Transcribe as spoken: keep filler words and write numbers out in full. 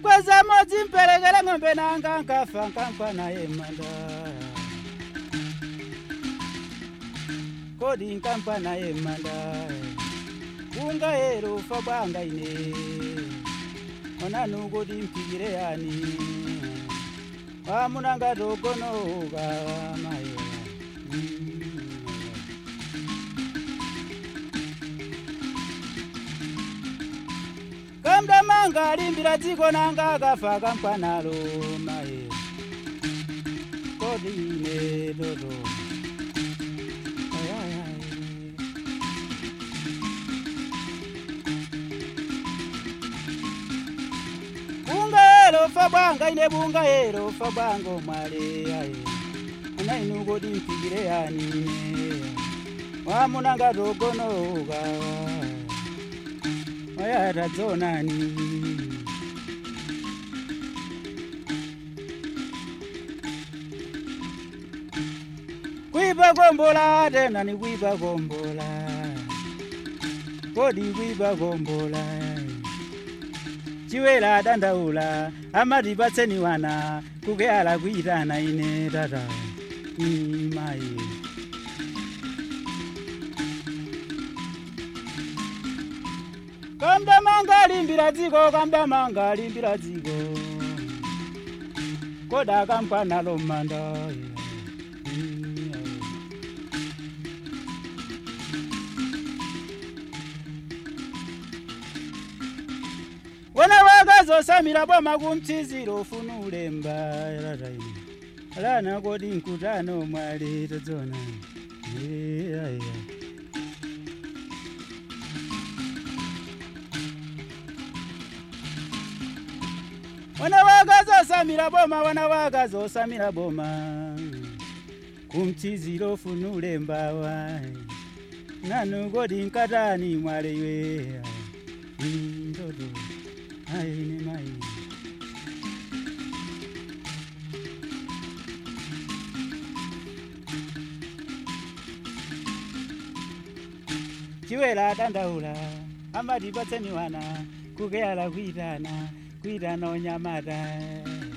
Nkwaza mozi mpelegele ngombe nanga nkafa nkankwa naye manda. Kodi nkankwa naye manda. Bunga ero fa banga ine. Ona nugodi mpigire yani. Amunanga dogono ga mayo. Kamda manga limbira ziko nanga gafa kampanalo mae. Kodi ne dodo. Ay ay ay. Bunga ero fa banga ine bunga ero fa bango male ay. Ana inugo dimpigire yani. Wa munanga dogono ga. Oya razonani. Kuiba gombola tena ni kuiba gombola. Kodi kuiba gombola. Chiwela dandaula amadi batseni wana kugeala kuitana ine dada. Ni mai. Kamda manga limbira ziko, kamda manga limbira ziko. Koda kampa nalo manda. Wana wagazo samira boma kumchiziro funule mbaya raini. Alana kodi nkutano mwale tazona. Yeah, yeah. Wana wagazo samira boma, wana wagazo samira boma. Kumchiziro funule mbawa. Nanu godi nkatani mwale ywe. Ndodo. Ai ni mai. Chiwela dandaula. Amadi batseni wana. Kugeala kuitana. Kuitana onyamada.